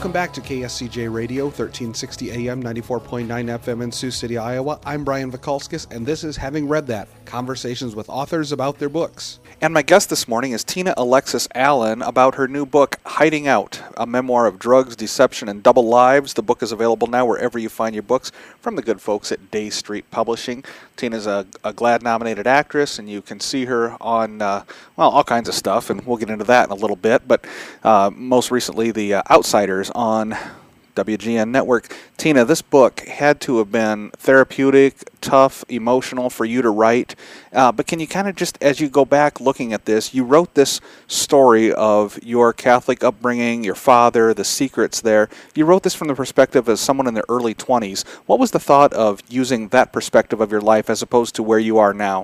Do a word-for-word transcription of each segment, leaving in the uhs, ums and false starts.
Welcome back to K S C J Radio, thirteen sixty A M, ninety-four point nine F M in Sioux City, Iowa. I'm Brian Vikalskis, and this is Having Read That, conversations with authors about their books. And my guest this morning is Tina Alexis Allen about her new book, Hiding Out, a memoir of drugs, deception, and double lives. The book is available now wherever you find your books from the good folks at Day Street Publishing. Tina's a, a GLAAD-nominated actress, and you can see her on, uh, well, all kinds of stuff, and we'll get into that in a little bit. But uh, most recently, The uh, Outsiders on W G N Network. Tina, this book had to have been therapeutic, tough, emotional for you to write. Uh, but can you kind of just, as you go back looking at this, you wrote this story of your Catholic upbringing, your father, the secrets there. You wrote this from the perspective as someone in their early twenties. What was the thought of using that perspective of your life as opposed to where you are now?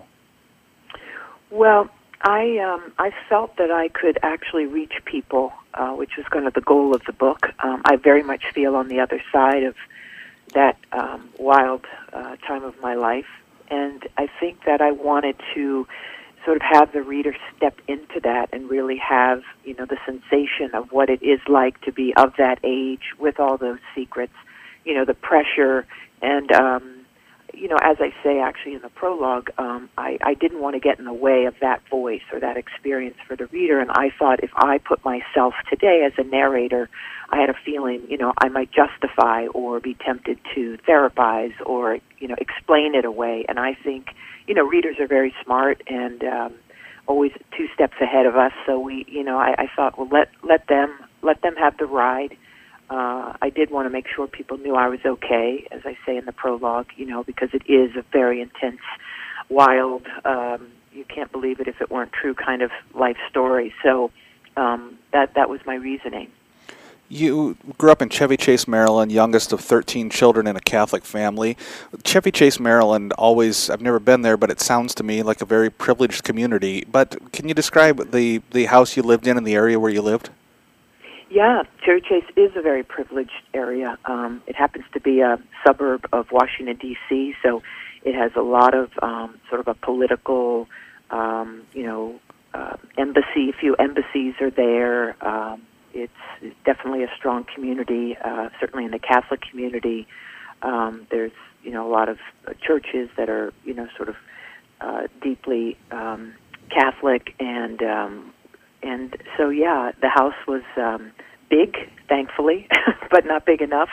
Well, I um, I felt that I could actually reach people, uh, which was kind of the goal of the book. Um, I very much feel on the other side of that um, wild uh, time of my life, and I think that I wanted to sort of have the reader step into that and really have, you know, the sensation of what it is like to be of that age with all those secrets, you know, the pressure and um, you know, as I say actually in the prologue, um, I, I didn't want to get in the way of that voice or that experience for the reader, and I thought if I put myself today as a narrator, I had a feeling, you know, I might justify or be tempted to therapize or, you know, explain it away, and I think, you know, readers are very smart and um, always two steps ahead of us, so we, you know, I, I thought, well, let, let them, let them have the ride. Uh, I did want to make sure people knew I was okay, as I say in the prologue, you know, because it is a very intense, wild, um, you can't believe it if it weren't true kind of life story. So um, that that was my reasoning. You grew up in Chevy Chase, Maryland, youngest of thirteen children in a Catholic family. Chevy Chase, Maryland, always, I've never been there, but it sounds to me like a very privileged community. But can you describe the, the house you lived in and the area where you lived? Yeah, Chevy Chase is a very privileged area. Um, it happens to be a suburb of Washington, D C, so it has a lot of um, sort of a political, um, you know, uh, embassy. A few embassies are there. Um, it's definitely a strong community, uh, certainly in the Catholic community. Um, there's, you know, a lot of churches that are, you know, sort of uh, deeply um, Catholic and um And so, yeah, the house was um, big, thankfully, but not big enough.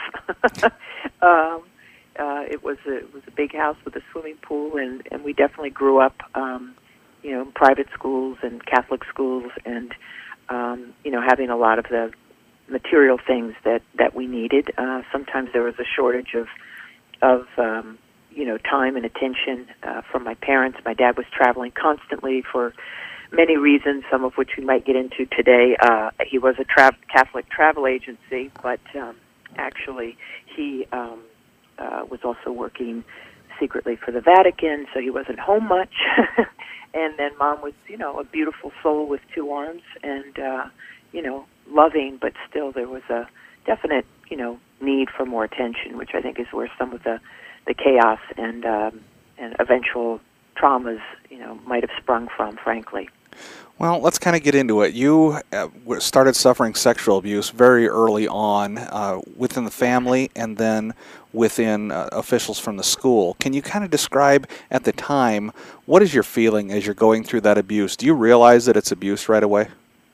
um, uh, it was a, it was a big house with a swimming pool, and, and we definitely grew up, um, you know, in private schools and Catholic schools, and um, you know, having a lot of the material things that, that we needed. Uh, sometimes there was a shortage of of um, you know, time and attention uh, from my parents. My dad was traveling constantly for many reasons, some of which we might get into today. Uh, he was a tra- Catholic travel agency, but um, actually he um, uh, was also working secretly for the Vatican, so he wasn't home much. And then Mom was, you know, a beautiful soul with two arms and, uh, you know, loving, but still there was a definite, you know, need for more attention, which I think is where some of the, the chaos and um, and eventual traumas, you know, might have sprung from, frankly. Well, let's kind of get into it. You uh, started suffering sexual abuse very early on uh, within the family and then within uh, officials from the school. Can you kind of describe at the time, what is your feeling as you're going through that abuse? Do you realize that it's abuse right away?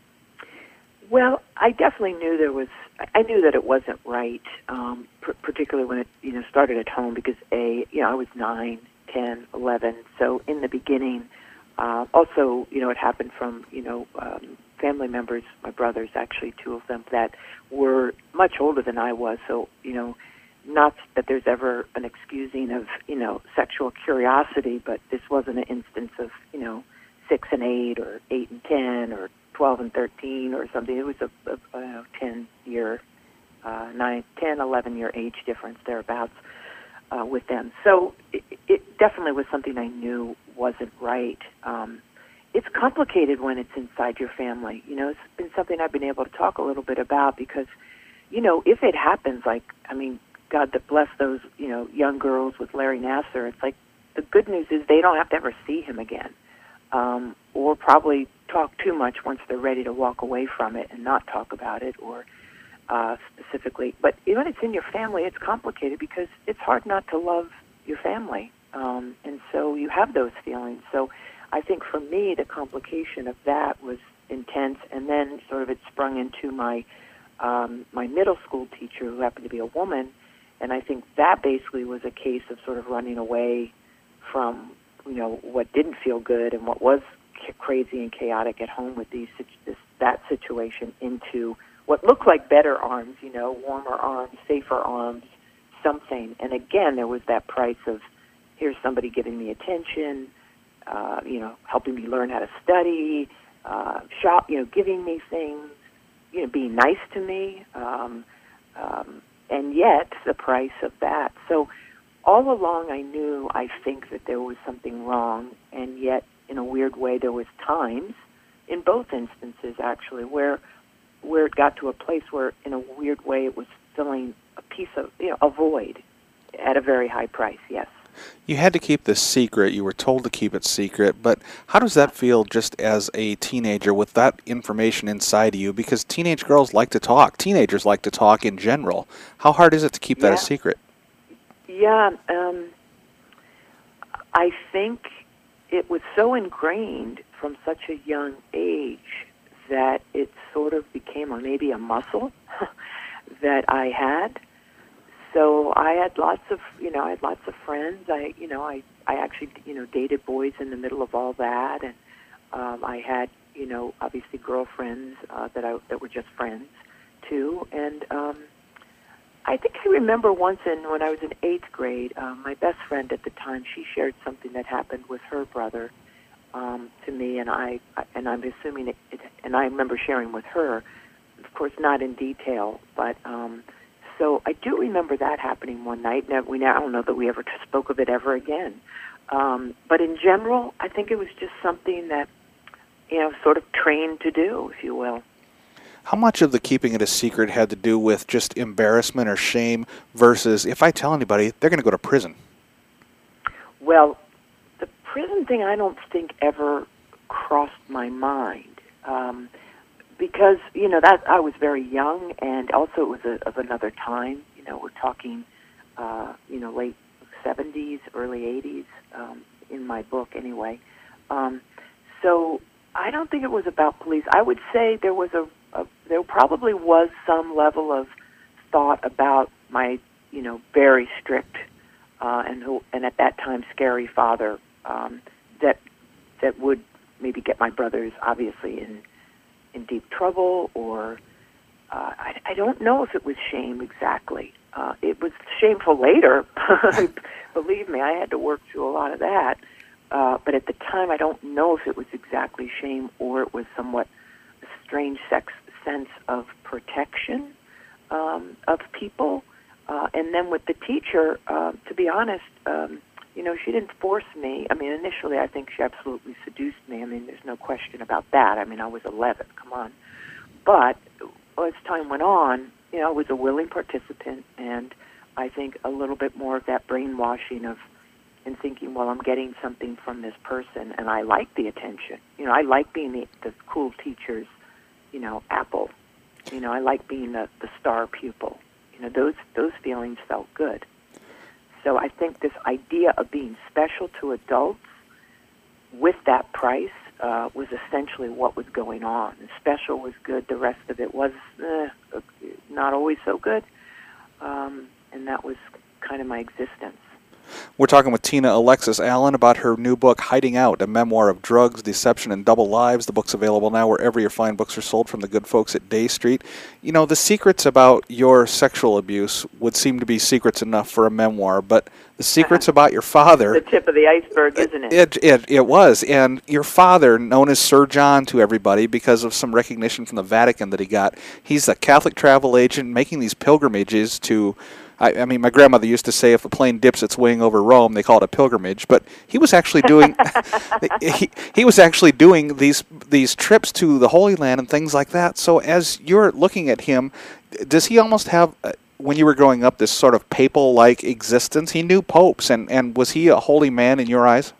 Well, I definitely knew there was, I knew that it wasn't right, um, pr- particularly when it, you know, started at home because, A, you know, I was nine, ten, eleven, so in the beginning, Uh, also, you know, it happened from, you know, um, family members, my brothers, actually, two of them, that were much older than I was. So, you know, not that there's ever an excusing of, you know, sexual curiosity, but this wasn't an instance of, you know, six and eight or eight and ten or twelve and thirteen or something. It was a, a, a ten-year, uh, nine, ten, eleven-year age difference thereabouts. Uh, with them. So it, it definitely was something I knew wasn't right. Um, it's complicated when it's inside your family. You know, it's been something I've been able to talk a little bit about because, you know, if it happens, like, I mean, God that bless those, you know, young girls with Larry Nassar, it's like the good news is they don't have to ever see him again um, or probably talk too much once they're ready to walk away from it and not talk about it or uh, specifically. But when it's in your family, it's complicated because it's hard not to love your family. Um, and so you have those feelings. So I think for me, the complication of that was intense, and then sort of it sprung into my um, my middle school teacher, who happened to be a woman, and I think that basically was a case of sort of running away from, you know, what didn't feel good and what was crazy and chaotic at home with these this, that situation into what looked like better arms, you know, warmer arms, safer arms, something. And again, there was that price of, here's somebody giving me attention, uh, you know, helping me learn how to study, uh, shop, you know, giving me things, you know, being nice to me, um, um, and yet the price of that. So all along I knew, I think, that there was something wrong, and yet in a weird way there was times, in both instances actually, where where it got to a place where in a weird way it was filling a piece of, you know, a void at a very high price, yes. You had to keep this secret. You were told to keep it secret, but how does that feel just as a teenager with that information inside of you? Because teenage girls like to talk. Teenagers like to talk in general. How hard is it to keep that yeah. a secret? Yeah, um, I think it was so ingrained from such a young age that it sort of became a, maybe a muscle that I had. So I had lots of, you know, I had lots of friends. I, you know, I, I actually, you know, dated boys in the middle of all that, and um, I had, you know, obviously girlfriends uh, that I that were just friends too. And um, I think I remember once in when I was in eighth grade, uh, my best friend at the time, she shared something that happened with her brother um, to me, and I, and I'm assuming it, it, and I remember sharing with her, of course, not in detail, but. Um, So I do remember that happening one night. Now, we now I don't know that we ever spoke of it ever again. Um, but in general, I think it was just something that, you know, sort of trained to do, if you will. How much of the keeping it a secret had to do with just embarrassment or shame versus, if I tell anybody, they're going to go to prison? Well, the prison thing I don't think ever crossed my mind. Um, Because, you know, that I was very young, and also it was a, of another time. You know, we're talking, uh, you know, late seventies, early eighties, um, in my book anyway. Um, so I don't think it was about police. I would say there was a, a there probably was some level of thought about my, you know, very strict uh, and who, and at that time scary father um, that that would maybe get my brothers obviously in. in deep trouble, or uh, I, I don't know if it was shame exactly. Uh, it was shameful later. Believe me, I had to work through a lot of that. Uh, but at the time, I don't know if it was exactly shame or it was somewhat a strange sex sense of protection um, of people. Uh, and then with the teacher, uh, to be honest, um, you know, she didn't force me. I mean, initially, I think she absolutely seduced me. I mean, there's no question about that. I mean, I was eleven, come on. But as time went on, you know, I was a willing participant, and I think a little bit more of that brainwashing of, and thinking, well, I'm getting something from this person, and I like the attention. You know, I like being the, the cool teacher's, you know, apple. You know, I like being the, the star pupil. You know, those those feelings felt good. So I think this idea of being special to adults with that price uh, was essentially what was going on. And special was good. The rest of it was eh, not always so good. Um, and that was kind of my existence. We're talking with Tina Alexis Allen about her new book, Hiding Out, a memoir of drugs, deception, and double lives. The book's available now wherever your fine books are sold from the good folks at Day Street. You know, the secrets about your sexual abuse would seem to be secrets enough for a memoir, but the secrets about your father... The tip of the iceberg, isn't it? It, it? it was. And your father, known as Sir John to everybody because of some recognition from the Vatican that he got, he's a Catholic travel agent making these pilgrimages to... I, I mean, my grandmother used to say if a plane dips its wing over Rome, they call it a pilgrimage. But he was actually doing he, he was actually doing these these trips to the Holy Land and things like that. So as you're looking at him, does he almost have, uh, when you were growing up, this sort of papal-like existence? He knew popes, and, and was he a holy man in your eyes?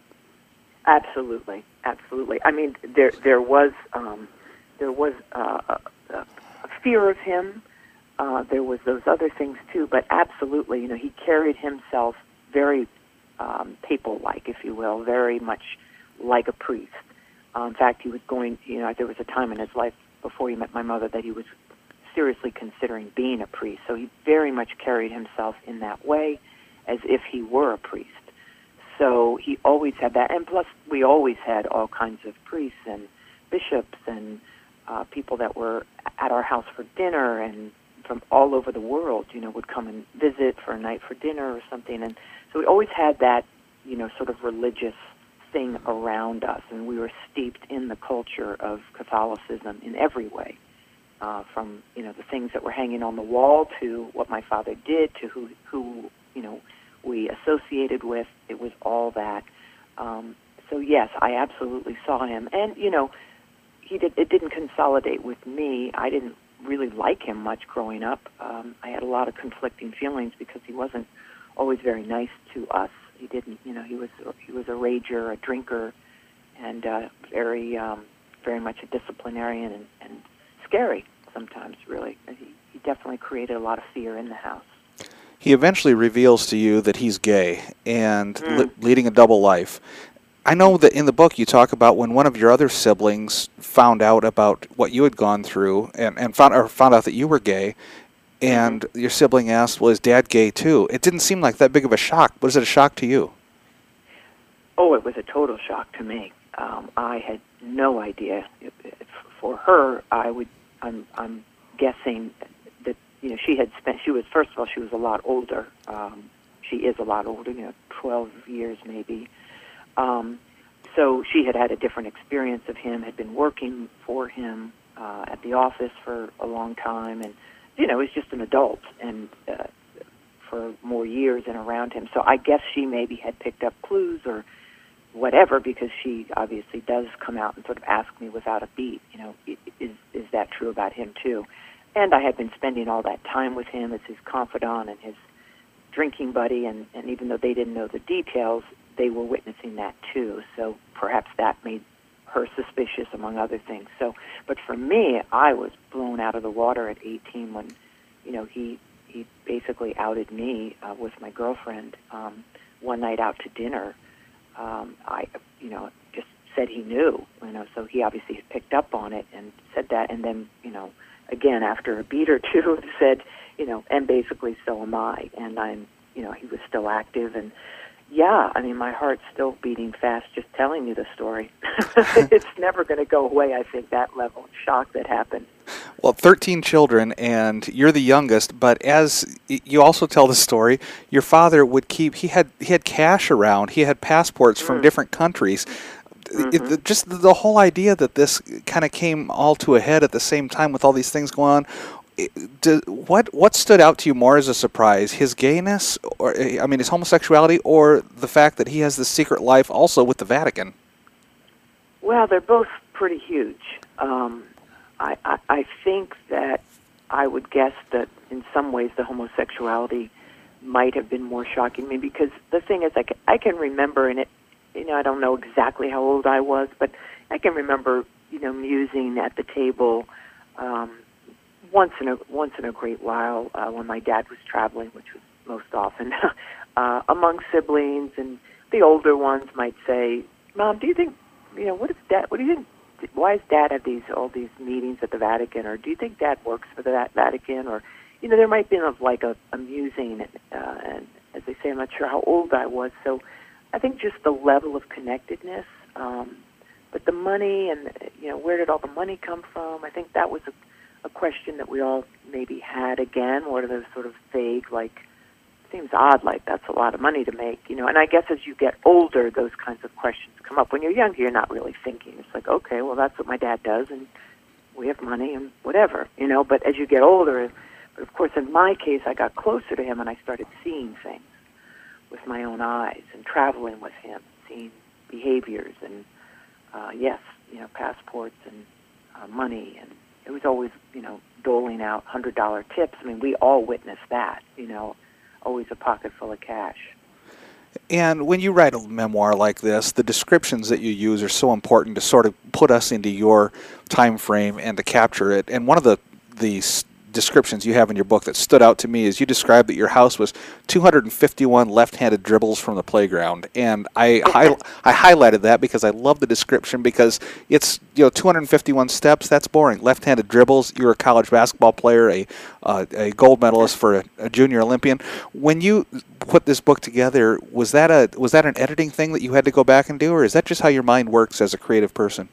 Absolutely, absolutely. I mean, there there was um, there was uh, a, a fear of him. uh, there was those other things too. But absolutely, you know, he carried himself very um, papal-like, if you will, very much like a priest. Uh, in fact, he was going, you know, there was a time in his life before he met my mother that he was seriously considering being a priest. So he very much carried himself in that way, as if he were a priest. So he always had that. And plus, we always had all kinds of priests and bishops and uh, people that were at our house for dinner and from all over the world, you know, would come and visit for a night for dinner or something. And so we always had that, you know, sort of religious thing around us. And we were steeped in the culture of Catholicism in every way. Uh, from, you know, the things that were hanging on the wall to what my father did to who, who you know, we associated with. It was all that. Um, so, yes, I absolutely saw him. And, you know, he did. It didn't consolidate with me. I didn't really like him much growing up. Um, I had a lot of conflicting feelings because he wasn't always very nice to us. He didn't, you know, he was he was a rager, a drinker, and uh, very, um, very much a disciplinarian and, and scary sometimes, really. He, he definitely created a lot of fear in the house. He eventually reveals to you that he's gay and Mm. li- leading a double life. I know that in the book you talk about when one of your other siblings found out about what you had gone through and, and found, or found out that you were gay, and mm-hmm. your sibling asked, well, is Dad gay too? It didn't seem like that big of a shock. Was it a shock to you? Oh, it was a total shock to me. Um, I had no idea. For her, I would, I'm, I'm guessing that, you know, she had spent, she was, first of all, she was a lot older. Um, she is a lot older, you know, twelve years maybe. Um, so she had had a different experience of him, had been working for him uh, at the office for a long time, and, you know, was just an adult and uh, for more years and around him. So I guess she maybe had picked up clues or whatever, because she obviously does come out and sort of ask me without a beat, you know, is is that true about him too? And I had been spending all that time with him as his confidant and his drinking buddy, and, and even though they didn't know the details, they were witnessing that too. So perhaps that made her suspicious, among other things. So, but for me, I was blown out of the water at eighteen when, you know, he he basically outed me uh, with my girlfriend um, one night out to dinner. Um, I, you know, just said he knew, you know, so he obviously had picked up on it and said that, and then, you know, again, after a beat or two, said, you know, and basically, so am I, and I'm, you know, he was still active, and yeah, I mean, my heart's still beating fast just telling you the story. It's never going to go away, I think, that level of shock that happened. Well, thirteen children, and you're the youngest, but as you also tell the story, your father would keep, he had he had cash around, he had passports mm. from different countries. Mm-hmm. It, just the whole idea that this kind of came all to a head at the same time with all these things going on, it, do, what what stood out to you more as a surprise? His gayness, or I mean his homosexuality, or the fact that he has this secret life also with the Vatican? Well, they're both pretty huge. Um, I, I, I think that I would guess that in some ways the homosexuality might have been more shocking to me, because the thing is, I can, I can remember, and it, you know, I don't know exactly how old I was, but I can remember, you know, musing at the table um, once in a once in a great while uh, when my dad was traveling, which was most often, uh, among siblings, and the older ones might say, "Mom, do you think, you know, what is Dad? What do you think? Why does Dad have these all these meetings at the Vatican? Or do you think Dad works for the Vatican?" Or, you know, there might be like a, a musing, uh, and as they say, I'm not sure how old I was. So I think just the level of connectedness, um, but the money and, you know, where did all the money come from? I think that was a, a question that we all maybe had again, one of those sort of vague, like, seems odd, like that's a lot of money to make, you know. And I guess as you get older, those kinds of questions come up. When you're younger, you're not really thinking. It's like, okay, well, that's what my dad does, and we have money and whatever, you know. But as you get older, but of course, in my case, I got closer to him, and I started seeing things with my own eyes and traveling with him, seeing behaviors and, uh, yes, you know, passports and uh, money. And it was always, you know, doling out one hundred dollar tips. I mean, we all witnessed that, you know, always a pocket full of cash. And when you write a memoir like this, the descriptions that you use are so important to sort of put us into your time frame and to capture it. And one of the the descriptions you have in your book that stood out to me is you described that your house was two hundred fifty-one left-handed dribbles from the playground, and I hi- I highlighted that because I love the description, because it's, you know, two hundred fifty-one steps. That's boring. Left-handed dribbles. You're a college basketball player, a uh, a gold medalist for a, a junior Olympian. When you put this book together, was that a was that an editing thing that you had to go back and do, or is that just how your mind works as a creative person?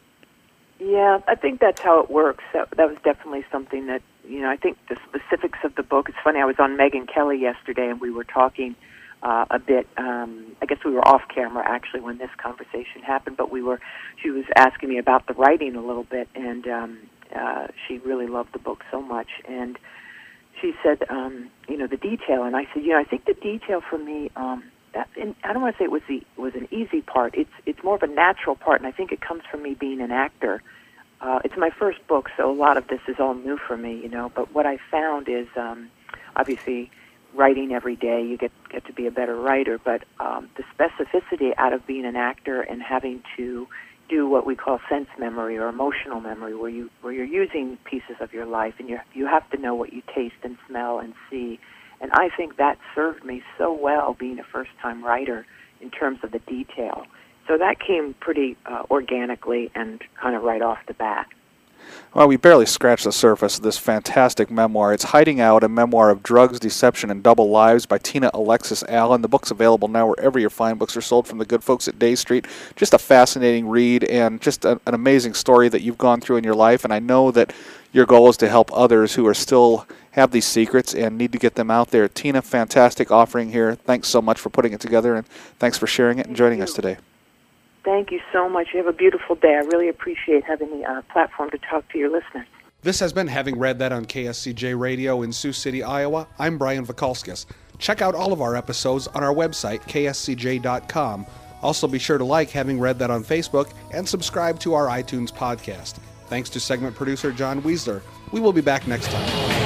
Yeah, I think that's how it works. That, that was definitely something that, you know, I think the specifics of the book, it's funny, I was on Megyn Kelly yesterday, and we were talking uh, a bit, um, I guess we were off camera, actually, when this conversation happened, but we were, she was asking me about the writing a little bit, and um, uh, she really loved the book so much, and she said, um, you know, the detail, and I said, you know, I think the detail for me, um, that, and I don't want to say it was the was an easy part. It's it's more of a natural part, and I think it comes from me being an actor. Uh, it's my first book, so a lot of this is all new for me, you know. But what I found is, um, obviously, writing every day, you get get to be a better writer. But um, the specificity out of being an actor and having to do what we call sense memory or emotional memory, where you where you're using pieces of your life, and you you have to know what you taste and smell and see. And I think that served me so well, being a first-time writer, in terms of the detail. So that came pretty uh, organically and kind of right off the bat. Well, we barely scratched the surface of this fantastic memoir. It's Hiding Out, a memoir of drugs, deception, and double lives by Tina Alexis Allen. The book's available now wherever your fine books are sold from the good folks at Day Street. Just a fascinating read, and just a, an amazing story that you've gone through in your life. And I know that your goal is to help others who are still have these secrets and need to get them out there. Tina, fantastic offering here. Thanks so much for putting it together, and thanks for sharing it and joining us today. Thank you so much. You have a beautiful day. I really appreciate having the uh, platform to talk to your listeners. This has been Having Read That on K S C J Radio in Sioux City, Iowa. I'm Brian Vakalskis. Check out all of our episodes on our website, K S C J dot com. Also be sure to like Having Read That on Facebook and subscribe to our iTunes podcast. Thanks to segment producer John Weisler. We will be back next time.